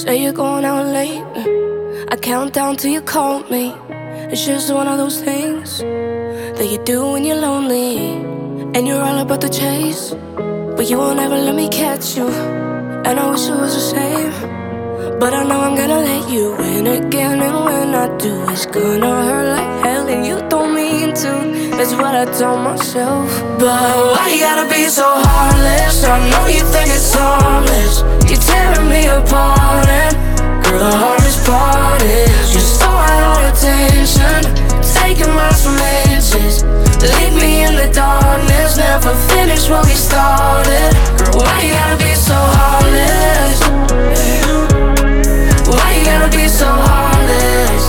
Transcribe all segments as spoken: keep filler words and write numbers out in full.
Say you're going out late, I count down till you call me. It's just one of those things that you do when you're lonely, and you're all about the chase, but you won't ever let me catch you. And I wish it was the same, but I know I'm gonna let you in again. And when I do, it's gonna hurt like hell, and you don't mean to. That's what I told myself. But why you gotta be so heartless? I know you think it's harmless. You're tearing me apart, and girl, the hardest part is you're so out of attention, taking miles from inches. Leave me in the darkness, never finish what we started. Girl, why you gotta be so heartless? Why you gotta be so heartless?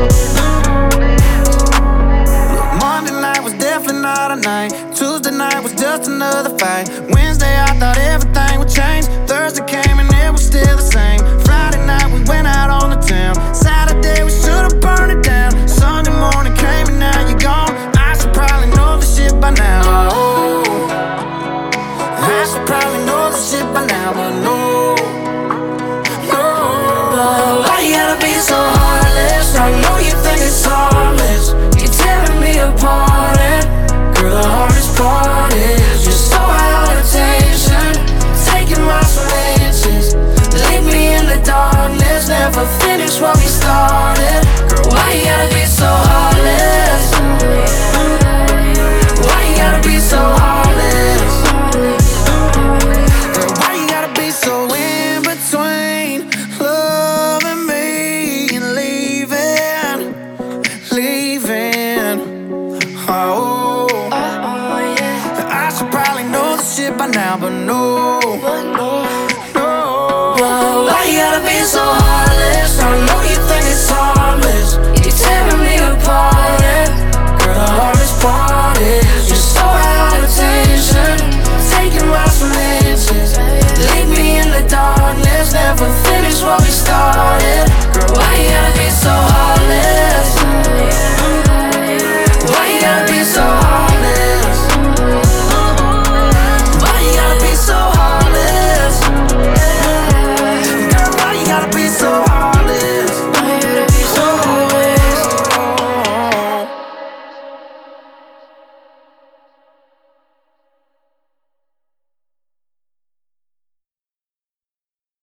Look, Monday night was definitely not a night. Tuesday night was just another fight. Wednesday I thought everything would change. Thursday came and it was still the same. Friday night we went out on the town. Saturday we should've burned it down. Sunday morning came and now you're gone. I should probably know this shit by now. Oh, I should probably know this shit by now, but no. Why you gotta be so heartless? I know you think it's harmless. You're tearing me apart, and girl, the hardest part is you're so out of attention, taking miles from inches. Leave me in the darkness, never finish what we started. Girl, why you gotta be so heartless? Why you gotta be so heartless? Girl, why you gotta be so in between loving me and leaving, leaving? Oh, Oh yeah, I should probably know this shit by now, but no, but no. no. Why you gotta be so heartless? I know